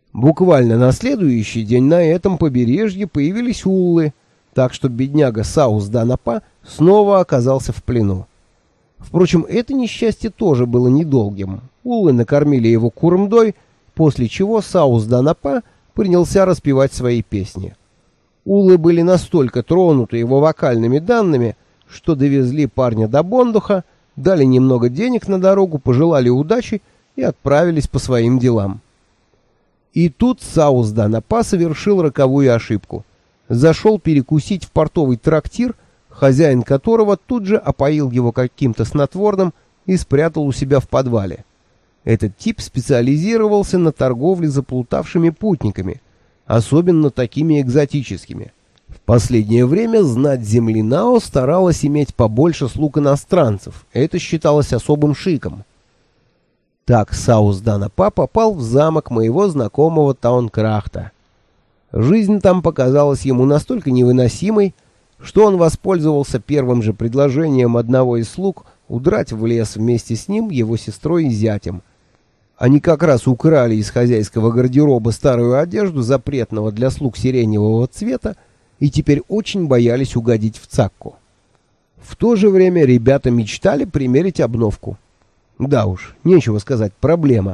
Буквально на следующий день на этом побережье появились уллы, так что бедняга Саус-Данапа снова оказался в плену. Впрочем, это несчастье тоже было недолгим. Уллы накормили его курмдой, после чего Саус-Данапа принялся распевать свои песни. Уллы были настолько тронуты его вокальными данными, что довезли парня до Бондуха, дали немного денег на дорогу, пожелали удачи и отправились по своим делам. И тут Саус-Данапа совершил роковую ошибку. Зашел перекусить в портовый трактир, хозяин которого тут же опоил его каким-то снотворным и спрятал у себя в подвале. Этот тип специализировался на торговле заплутавшими путниками, особенно такими экзотическими. В последнее время знать земли Нао старалась иметь побольше слуг иностранцев, это считалось особым шиком. Так Саус-Данапа попал в замок моего знакомого Таункрахта. Жизнь там показалась ему настолько невыносимой, что он воспользовался первым же предложением одного из слуг удрать в лес вместе с ним, его сестрой и зятем. Они как раз украли из хозяйского гардероба старую одежду запретного для слуг сиреневого цвета и теперь очень боялись угодить в Цакку. В то же время ребята мечтали примерить обновку. Да уж, нечего сказать, проблема.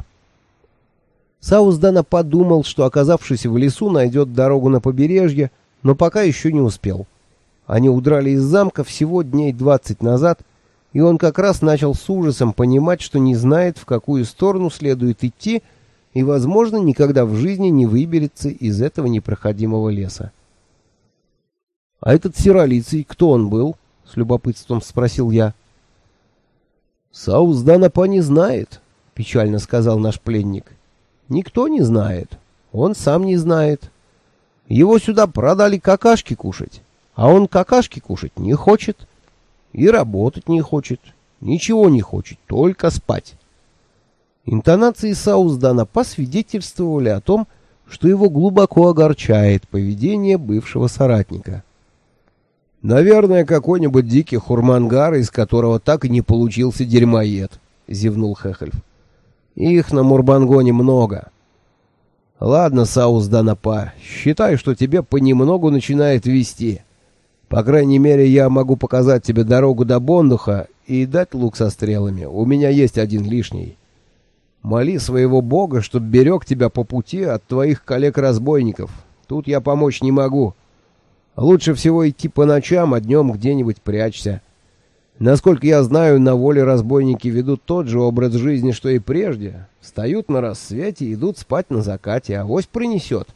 Саус-Данапа подумал, что, оказавшись в лесу, найдет дорогу на побережье, но пока еще не успел. Они удрали из замка всего дней 20 назад, и он как раз начал с ужасом понимать, что не знает, в какую сторону следует идти, и, возможно, никогда в жизни не выберется из этого непроходимого леса. «А этот серолицый, кто он был?» — с любопытством спросил я. «Саус-Данапа не знает», — печально сказал наш пленник. «Никто не знает. Он сам не знает. Его сюда продали какашки кушать, а он какашки кушать не хочет. И работать не хочет. Ничего не хочет, только спать». Интонации Саус-Данапа свидетельствовали о том, что его глубоко огорчает поведение бывшего соратника. «Наверное, какой-нибудь дикий хурмангар, из которого так и не получился дерьмоед», — зевнул Хехельф. «Их на Мурбангоне много. Ладно, Саус-Данапа, считай, что тебе понемногу начинает вести. По крайней мере, я могу показать тебе дорогу до Бондуха и дать лук со стрелами. У меня есть один лишний. Моли своего бога, чтоб берег тебя по пути от твоих коллег-разбойников. Тут я помочь не могу. Лучше всего идти по ночам, а днем где-нибудь прячься. Насколько я знаю, на воле разбойники ведут тот же образ жизни, что и прежде. Встают на рассвете и идут спать на закате, авось принесет.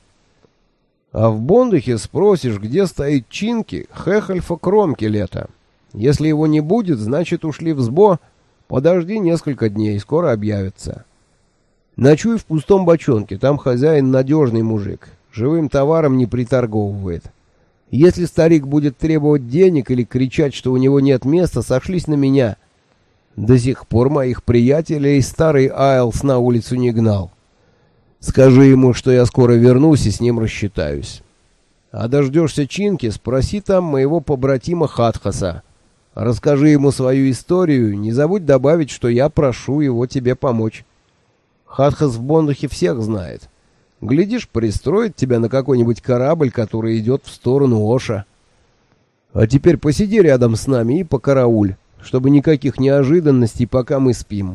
А в Бондухе спросишь, где стоит Чинки, Хехельфа Кромкелета. Если его не будет, значит ушли в Сбо. Подожди несколько дней, скоро объявится. Ночуй в пустом бочонке, там хозяин надежный мужик, живым товаром не приторговывает. Если старик будет требовать денег или кричать, что у него нет места, сошлись на меня. До сих пор моих приятелей старый Айлс на улицу не гнал. Скажи ему, что я скоро вернусь и с ним рассчитаюсь. А дождешься Чинки, спроси там моего побратима Хатхаса. Расскажи ему свою историю, не забудь добавить, что я прошу его тебе помочь. Хатхас в Бондухе всех знает. Глядишь, пристроит тебя на какой-нибудь корабль, который идет в сторону Оша. А теперь посиди рядом с нами и покарауль, чтобы никаких неожиданностей, пока мы спим».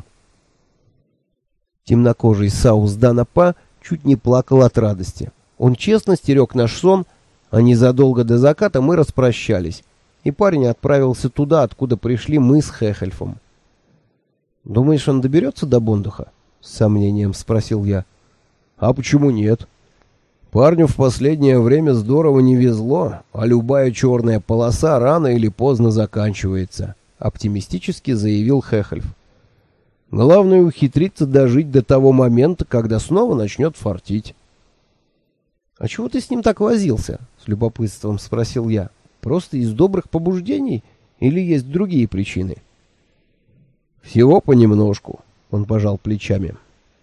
Темнокожий Саус-Данапа чуть не плакал от радости. Он честно стерег наш сон, а незадолго до заката мы распрощались, и парень отправился туда, откуда пришли мы с Хехельфом. «Думаешь, он доберется до Бондуха?» — с сомнением спросил я. «А почему нет? Парню в последнее время здорово не везло, а любая черная полоса рано или поздно заканчивается», — оптимистически заявил Хехельф. «Главное ухитриться дожить до того момента, когда снова начнет фартить». «А чего ты с ним так возился?» — с любопытством спросил я. «Просто из добрых побуждений или есть другие причины?» «Всего понемножку», — он пожал плечами.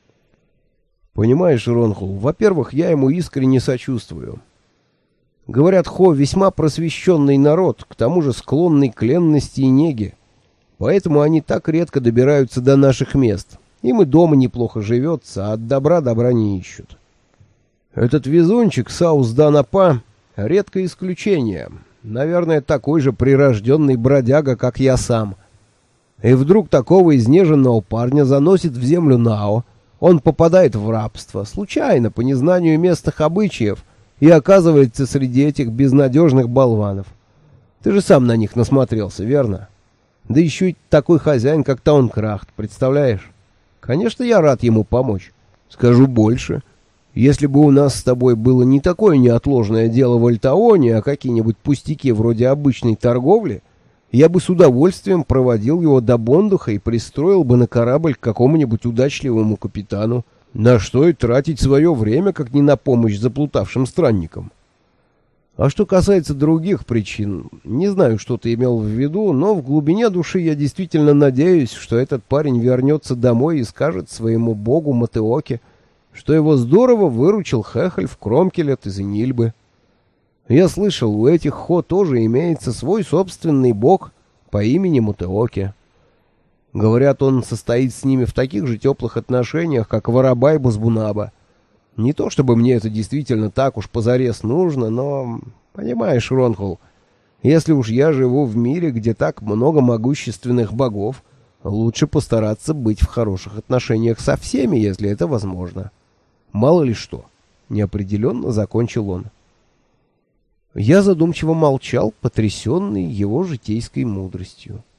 «Понимаешь, Ронхул, во-первых, я ему искренне сочувствую. Говорят, Хо весьма просвещенный народ, к тому же склонный к ленности и неге. Поэтому они так редко добираются до наших мест. Им и дома неплохо живется, а от добра не ищут. Этот везунчик Саус-Данапа — редкое исключение. Наверное, такой же прирожденный бродяга, как я сам. И вдруг такого изнеженного парня заносит в землю Нао. Он попадает в рабство, случайно, по незнанию местных обычаев, и оказывается среди этих безнадежных болванов. Ты же сам на них насмотрелся, верно? Да еще и такой хозяин, как Таункрахт, представляешь? Конечно, я рад ему помочь. Скажу больше. Если бы у нас с тобой было не такое неотложное дело в Альтаоне, а какие-нибудь пустяки вроде обычной торговли, я бы с удовольствием проводил его до Бондуха и пристроил бы на корабль к какому-нибудь удачливому капитану. На что и тратить свое время, как не на помощь заплутавшим странникам. А что касается других причин, не знаю, что ты имел в виду, но в глубине души я действительно надеюсь, что этот парень вернется домой и скажет своему богу Матеоке, что его здорово выручил Хехель в Кромкелет из Энильбы. Я слышал, у этих Хо тоже имеется свой собственный бог по имени Матеоке. Говорят, он состоит с ними в таких же теплых отношениях, как Варабай Базбунаба. Не то чтобы мне это действительно так уж позарез нужно, но, понимаешь, Ронхул, если уж я живу в мире, где так много могущественных богов, лучше постараться быть в хороших отношениях со всеми, если это возможно. Мало ли что, неопределенно закончил он. Я задумчиво молчал, потрясенный его житейской мудростью.